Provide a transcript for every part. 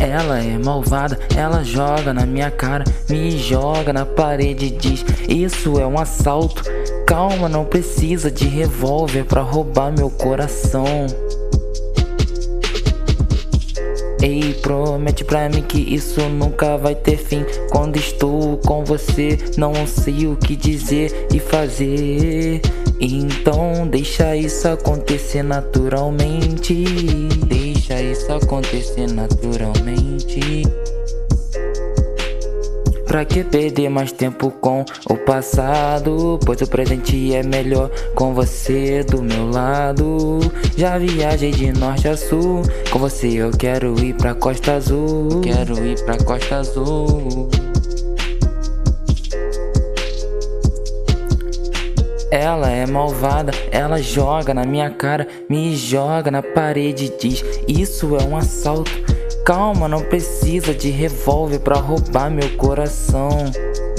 Ela é malvada, ela joga na minha cara, me joga na parede e diz: isso é um assalto. Calma, não precisa de revólver pra roubar meu coração. Ei, promete pra mim que isso nunca vai ter fim. Quando estou com você, não sei o que dizer e fazer. Então deixa isso acontecer naturalmente. Deixa isso acontecer naturalmente. Pra que perder mais tempo com o passado? Pois o presente é melhor com você do meu lado. Já viajei de norte a sul, com você eu quero ir pra Costa Azul. Quero ir pra Costa Azul. Ela é malvada, ela joga na minha cara, me joga na parede e diz: isso é um assalto. Calma, não precisa de revólver pra roubar meu coração.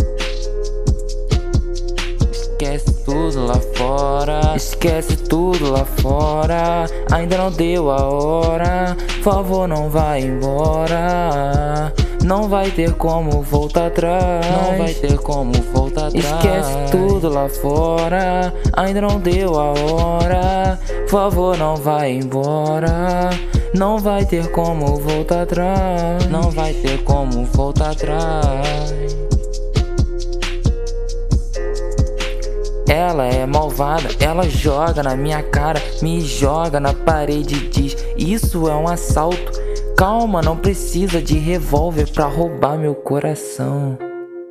Esquece tudo lá fora, esquece tudo lá fora. Ainda não deu a hora, por favor não vai embora. Não vai ter como voltar atrás, não vai ter como voltar atrás. Esquece tudo lá fora, ainda não deu a hora, por favor não vai embora. Não vai ter como voltar atrás, não vai ter como voltar atrás. Ela é malvada, ela joga na minha cara, me joga na parede e diz: isso é um assalto. Calma, não precisa de revólver pra roubar meu coração.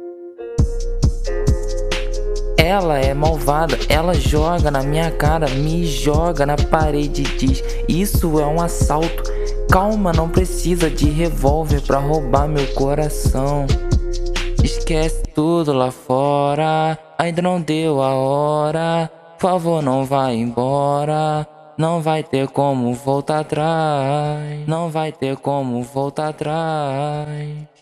Ela é malvada, ela joga na minha cara, me joga na parede e diz: isso é um assalto. Calma, não precisa de revólver pra roubar meu coração. Esquece tudo lá fora, ainda não deu a hora, por favor não vai embora. Não vai ter como voltar atrás, não vai ter como voltar atrás.